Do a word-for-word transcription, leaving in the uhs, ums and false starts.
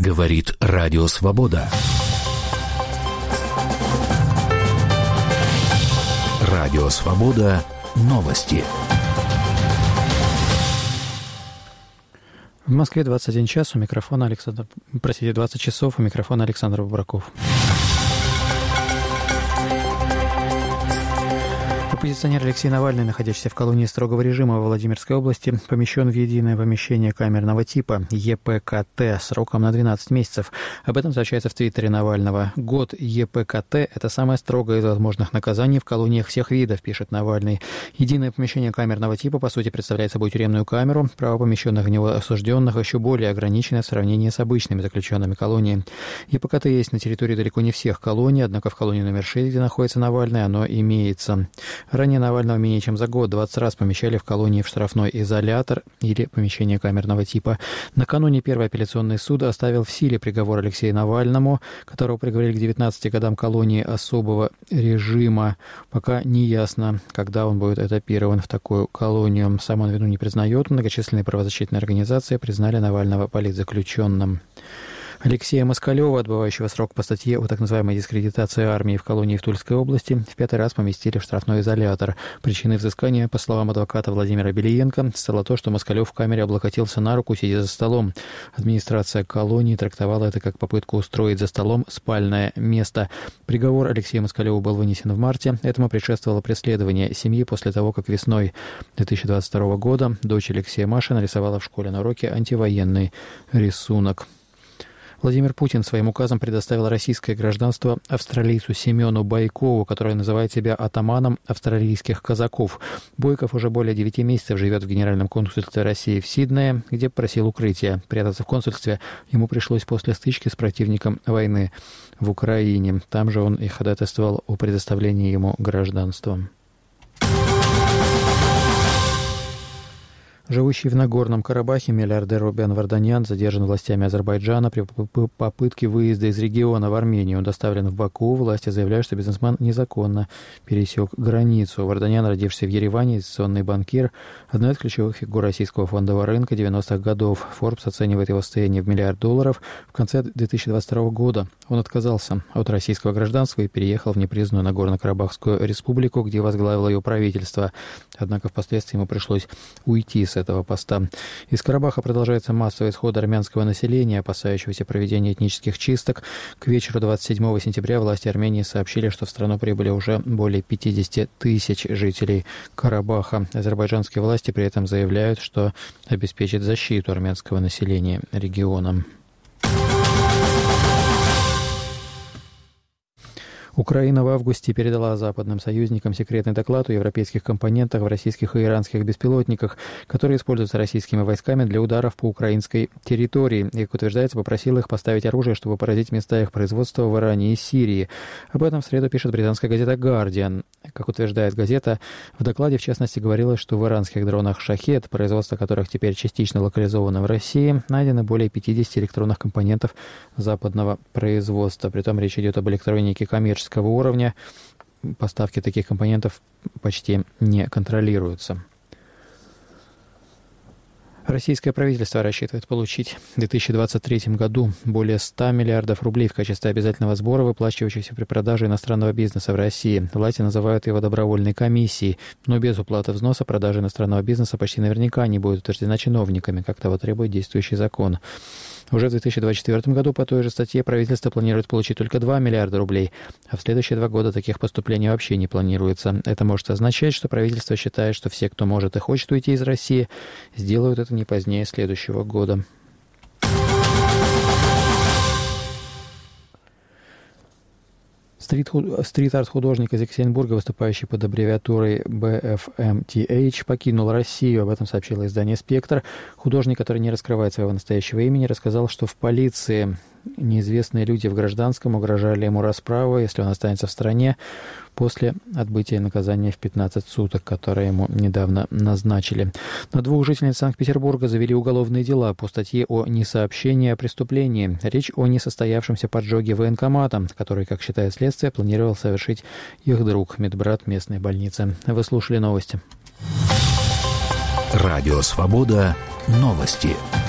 Говорит Радио Свобода. Радио Свобода. Новости. В Москве двадцать один час, у микрофона Александр... Простите, двадцать часов, у микрофона Александр Бабраков. Оппозиционер Алексей Навальный, находящийся в колонии строгого режима во Владимирской области, помещен в единое помещение камерного типа Е П К Т сроком на двенадцать месяцев. Об этом сообщается в твиттере Навального. Год Е П К Т – это самое строгое из возможных наказаний в колониях всех видов, пишет Навальный. Единое помещение камерного типа, по сути, представляет собой тюремную камеру. Право помещенных в него осужденных еще более ограничено в сравнении с обычными заключенными колонии. Е П К Т есть на территории далеко не всех колоний, однако в колонии номер шесть, где находится Навальный, оно имеется. Ранее Навального менее чем за год двадцать раз помещали в колонии в штрафной изолятор или помещение камерного типа. Накануне Первый апелляционный суд оставил в силе приговор Алексею Навальному, которого приговорили к девятнадцати годам колонии особого режима. Пока не ясно, когда он будет этапирован в такую колонию. Сам он вину не признает. Многочисленные правозащитные организации признали Навального политзаключенным. Алексея Москалева, отбывающего срок по статье о так называемой дискредитации армии в колонии в Тульской области, в пятый раз поместили в штрафной изолятор. Причиной взыскания, по словам адвоката Владимира Белиенко, стало то, что Москалев в камере облокотился на руку, сидя за столом. Администрация колонии трактовала это как попытку устроить за столом спальное место. Приговор Алексею Москалеву был вынесен в марте. Этому предшествовало преследование семьи после того, как весной две тысячи двадцать второго года дочь Алексея Маша нарисовала в школе на уроке антивоенный рисунок. Владимир Путин своим указом предоставил российское гражданство австралийцу Семену Байкову, который называет себя атаманом австралийских казаков. Бойков уже более девяти месяцев живет в Генеральном консульстве России в Сиднее, где просил укрытия. Прятаться в консульстве ему пришлось после стычки с противником войны в Украине. Там же он и ходатайствовал о предоставлении ему гражданства. Живущий в Нагорном Карабахе миллиардер Рубен Варданян задержан властями Азербайджана при попытке выезда из региона в Армению. Он доставлен в Баку. Власти заявляют, что бизнесмен незаконно пересек границу. Варданян, родившийся в Ереване, инвестиционный банкир, одна из ключевых фигур российского фондового рынка девяностых годов. Forbes оценивает его состояние в миллиард долларов. В конце две тысячи двадцать второго года он отказался от российского гражданства и переехал в непризнанную Нагорно-Карабахскую республику, где возглавил ее правительство. Однако впоследствии ему пришлось уйти с этого поста. Из Карабаха продолжается массовый исход армянского населения, опасающегося проведения этнических чисток. К вечеру двадцать седьмого сентября власти Армении сообщили, что в страну прибыли уже более пятьдесят тысяч жителей Карабаха. Азербайджанские власти при этом заявляют, что обеспечат защиту армянского населения региона. Украина в августе передала западным союзникам секретный доклад о европейских компонентах в российских и иранских беспилотниках, которые используются российскими войсками для ударов по украинской территории. И, как утверждается, попросила их поставить оружие, чтобы поразить места их производства в Иране и Сирии. Об этом в среду пишет британская газета «Гардиан». Как утверждает газета, в докладе, в частности, говорилось, что в иранских дронах «Шахед», производство которых теперь частично локализовано в России, найдено более пятидесяти электронных компонентов западного производства. Притом речь идет об электронике коммерческой уровня. Поставки таких компонентов почти не контролируются. Российское правительство рассчитывает получить в две тысячи двадцать третьем году более ста миллиардов рублей в качестве обязательного сбора, выплачивающихся при продаже иностранного бизнеса в России. Власти называют его добровольной комиссией, но без уплаты взноса продажа иностранного бизнеса почти наверняка не будет утверждена чиновниками, как того требует действующий закон. Уже в две тысячи двадцать четвёртом году по той же статье правительство планирует получить только два миллиарда рублей, а в следующие два года таких поступлений вообще не планируется. Это может означать, что правительство считает, что все, кто может и хочет уйти из России, сделают это не позднее следующего года. Стрит-арт-художник из Екатеринбурга, выступающий под аббревиатурой би эф эм ти эйч, покинул Россию. Об этом сообщило издание «Спектр». Художник, который не раскрывает своего настоящего имени, рассказал, что в полиции неизвестные люди в гражданском угрожали ему расправой, если он останется в стране, после отбытия наказания в пятнадцать суток, которое ему недавно назначили. На двух жительниц Санкт-Петербурга завели уголовные дела по статье о несообщении о преступлении. Речь о несостоявшемся поджоге военкомата, который, как считает следствие, планировал совершить их друг, медбрат местной больницы. Вы слушали новости. Радио «Свобода». Новости.